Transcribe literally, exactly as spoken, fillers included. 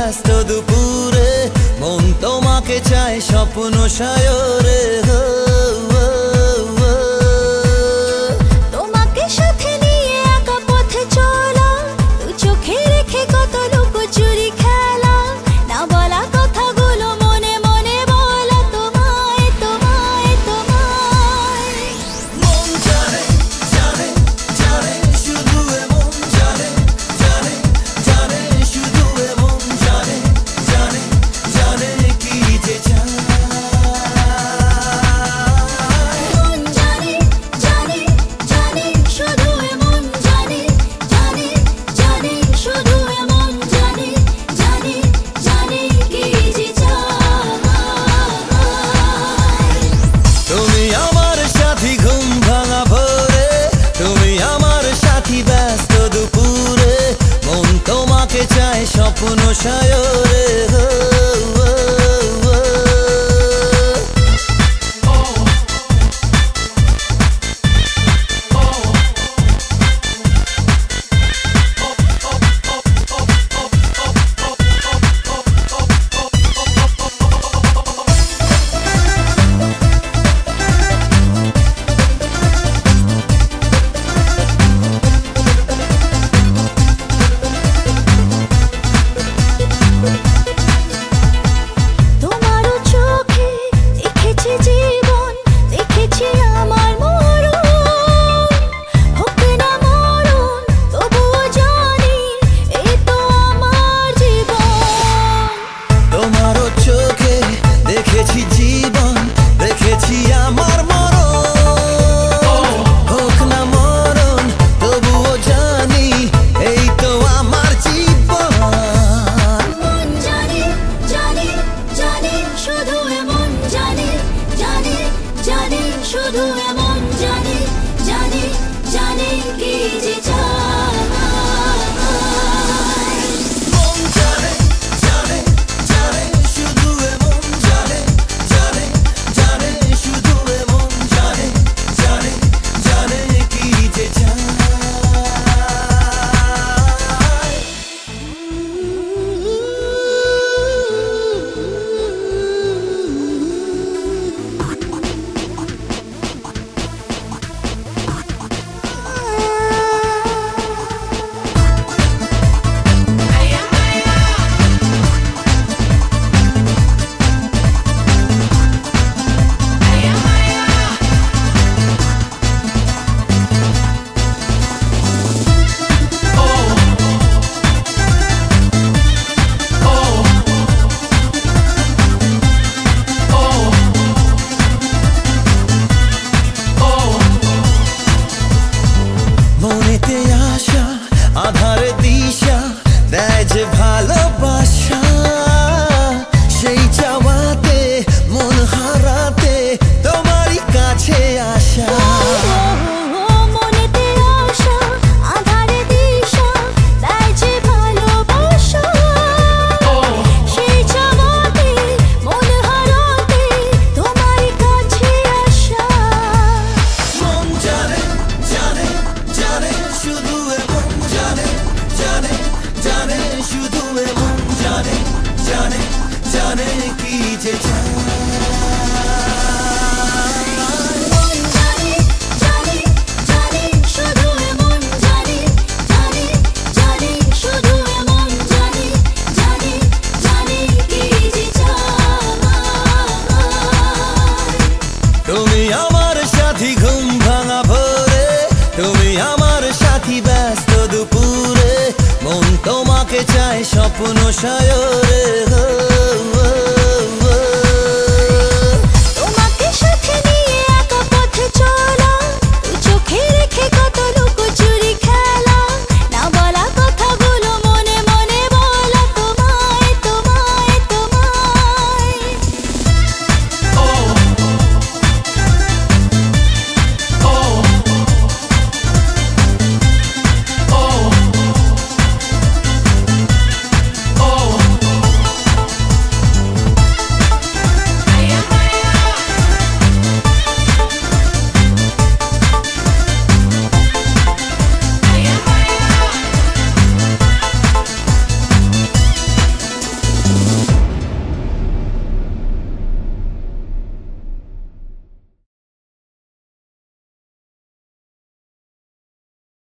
ব্যস্ত দুপুরে, মন তোমাকে চায় স্বপ্ন সায়রে। তোমাকে সাথে নিয়ে একা পথে চলা, দু চোখে রেখে কত লুকোচুরি খেলা, না বলা কথাগুলো মনে মনে বলা তোমায় তোমায় তোমায়। মন জানে জানে জানে শুধু এ মন জানে জানে জানে শুধু এ মন জানে জানে জানে কি যে চায়। মন জানে জানে জানে শুধু এ মন জানে জানে জানে শুধু এ মন জানে জানে জানে কি যে চায়। তুমি আমার সাথী ঘুম ভাঙা ভোরে, তুমি আমার সাথী ব্যস্ত দুপুরে, মন তোমাকে চায় স্বপ্ন সায়রে। তোমারও চোখে দেখেছি জীবন, দেখেছি আমার মরণ, হোক না মরণ তবুও জানি এই তো আমার জীবন। তোমারও চোখে দেখেছি জীবন, দেখেছি আমার মরণ, হোক না মরণ তবুও জানি এই তো আমার জীবন। মন জানে জানে জানে শুধু এমন জানে জানে জানে শুধু এমন জানে জানে জানে কি যে চায়। মন জানে জানে জানে শুধু এ মন জানে জানে জানে শুধু এ মন জানে জানে জানে কি যে চায়। মনেতে আশা আধারে দিশা দেয় যে ভালোবাসা, সেই চাওয়াতে মন হারাতে তোমারই কাছে আসা। মনেতে আশা আধারে দিশা দেয় যে ভালোবাসা, সেই চাওয়াতে মন হারাতে তোমারই কাছে আসা। মন জানে জানে জানে শুধু এ মন জানে জানে জানে শুধু এ মন জানে জানে জানে কি যে চায়। মন জানে জানে জানে শুধু এমন জানে জানে জানে শুধু এমন জানে জানে জানে কি যে চায়। তুমি আমার সাথী ঘুম ভাঙা ভোরে, তুমি আমার সাথী ব্যস্ত দুপুরে, মন তোমাকে চায় স্বপ্ন সায়রে।